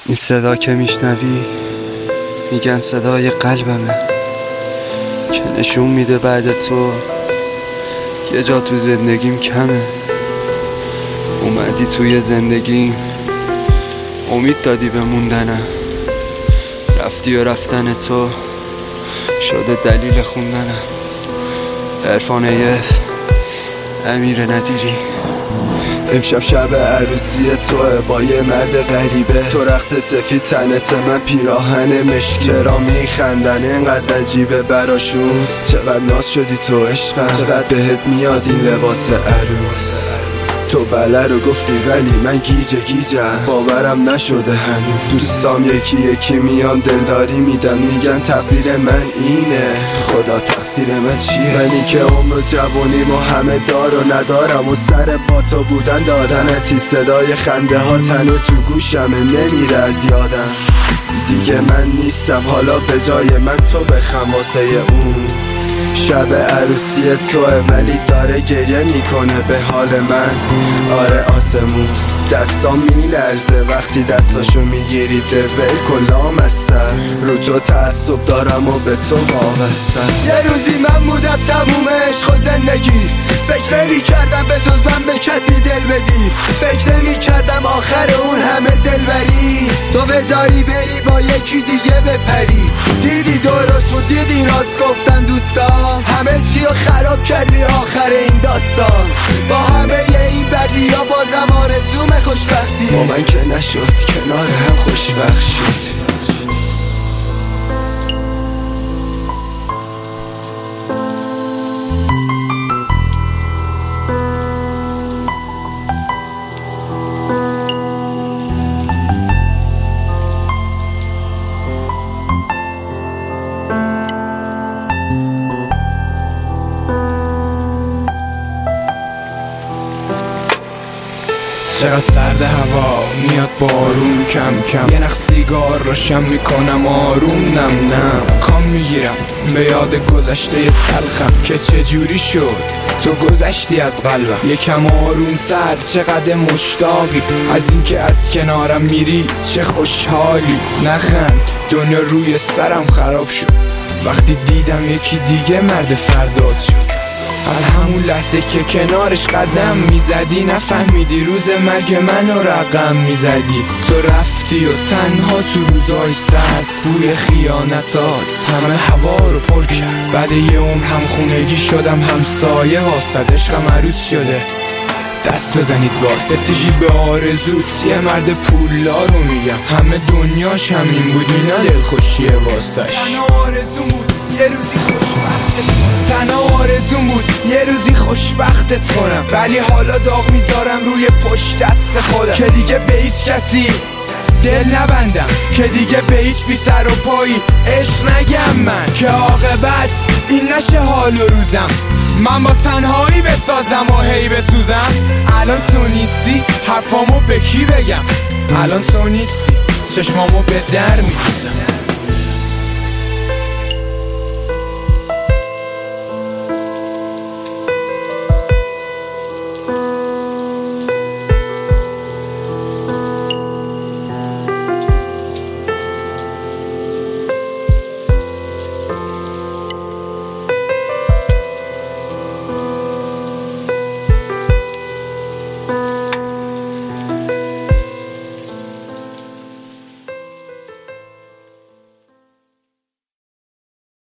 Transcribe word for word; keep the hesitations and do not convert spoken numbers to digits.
این صدا که میشنوی میگن صدای قلبمه که نشون میده بعد تو یه جا تو زندگیم کمه. اومدی توی زندگیم، امید دادی به موندنم، رفتی و رفتن تو شده دلیل خوندنم. عرفان ایف، امیر ندیری. امشب شب عروسی توه با یه مرد غریبه، تو رخت سفید تنت، من پیراهن مشکی. چرا میخندن اینقدر عجیبه براشون؟ چقدر ناز شدی تو عشقم، چقدر بهت میاد این لباس عروس. تو بله رو گفتی ولی من گیجه گیجم، باورم نشده هنوز. دوستام یکی یکی میان دلداری میدن، میگن تقدیر من اینه، خدا تقصیر من چیه؟ منی که عمر جوانی و همه دار و ندارم و سر با تو بودن دادنتی. صدای خنده ها تنو تو گوشمه نمیره از یادم. دیگه من نیستم حالا به جای من تو بخم واسه اون. شب عروسی توه ولی داره گریه میکنه به حال من. آره آسمون دستام میلرزه وقتی دستاشو میگیری، دول کلام از سر. رو تو تعصب دارم و به تو وابستم. یه روزی من بودم تموم عشق و زندگیت، فکر نمی کردم به جز من به کسی دل بدی، فکر نمی کردم آخر اون همه دلبری تو بذاری بری با یکی دیگه بپری. دیدی درست بود، دیدی راست گفتن دوستان، همه چی رو خراب کردی آخر این داستان. با همه این بدی ها بازم آرزوم خوشبختی، با من که نشد کنار هم خوشبخت شد. چقدر سرد هوا میاد بارون کم کم، یه نخ سیگار روشن میکنم آروم نم نم. کام میگیرم به یاد گذشته تلخم که چجوری شد تو گذشتی از قلبم. یکم آروم تر، چقدر مشتاقی از اینکه از کنارم میری، چه خوشحالی. نخند، دنیا روی سرم خراب شد وقتی دیدم یکی دیگه مرد فرداد شد. از همون لحظه که کنارش قدم میزدی نفهمیدی روز مرگ منو رقم میزدی. تو رفتی و تنها تو روزای سرد، بوی خیانتات همه هوا رو پر کرد. بعد یه عمر هم خونگی شدم همسایه واسد، عشقم عروس شده دست بزنید واسه. سیجی به آرزوت یه مرد پولا رو میگم، همه دنیاش همین بود اینا دلخوشیه واسش. تنها آرزوم بود یه روزی خوشبخت تنها آرزوم بود یه روزی خوشبختت کنم، ولی حالا داغ میذارم روی پشت دست خودم که دیگه به هیچ کسی دل نبندم، که دیگه به هیچ بی سر و پایی عشق نگم من، که عاقبت این نشه حال و روزم. من با تنهایی بسازم و هی بسوزم. الان تو نیستی حرفامو به کی بگم، الان تو نیستی چشمامو به در میدوزم.